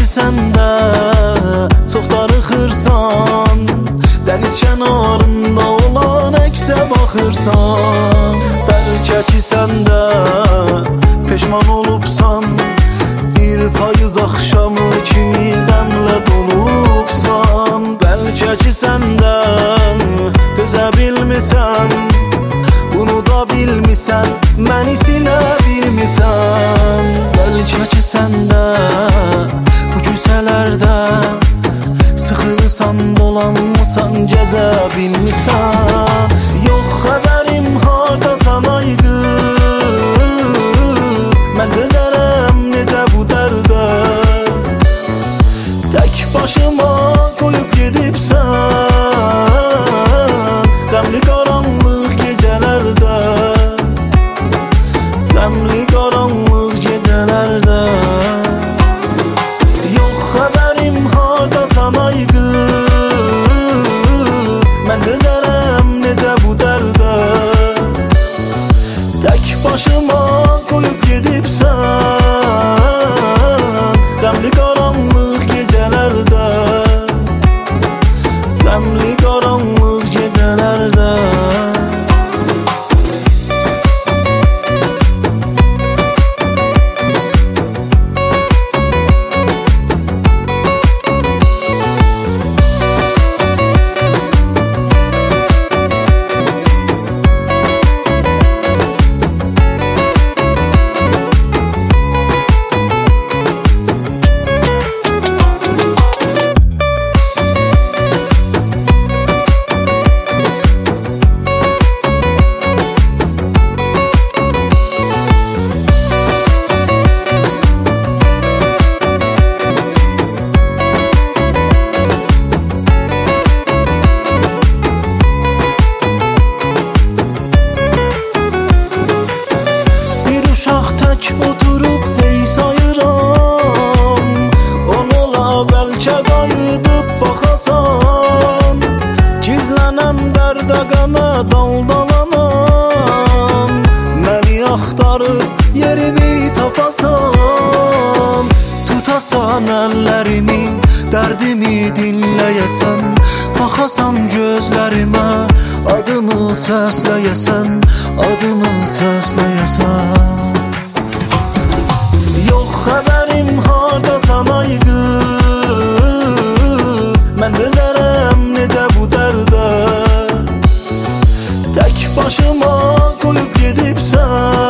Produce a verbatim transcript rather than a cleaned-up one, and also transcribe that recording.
səndə çox darıxırsan, dəniz kənarında olan əksə baxırsan. Bəlkə ki səndə peşman olubsan, bir payız axşamı kimi qəmlə dolubsan. Bəlkə ki səndə dözə bilmisən, unuda bilmisən, məni silə bilmisən. Bəlkə ki səndə bu küçələrdə sıxılırsan, dolanmısan, gəzə bilmisən. Yox xəbərim hardasan ay qız, mən dözərəm necə bu dərdə. Tək başıma qoyub gedibsən, qəmli qaranlıq gecələrdə, qəmli qaranlıq gecələrdə. Yox xəbərim hardasan ay qız, mən dözərəm necə bu dərdə. Tək başıma qoyub gedibsən, qəmli qaranlıq gecələrdə, qəmli qaranlıq gecələrdə. Tək oturub hey sayıram, on ola bəlkə qayıdıb baxasan. Gizlənəm dərdə qəmə daldalanam, məni axtarıb yerimi tapasan. Tutasan əllərimi, dərdimi dinləyəsən, baxasan gözlərimə, adımı səsləyəsən, adımı səsləyəsən. Yox xəbərim hardasan ay qız, mən dözərəm necə bu dərdə. Tək başıma qoyub gedibsən,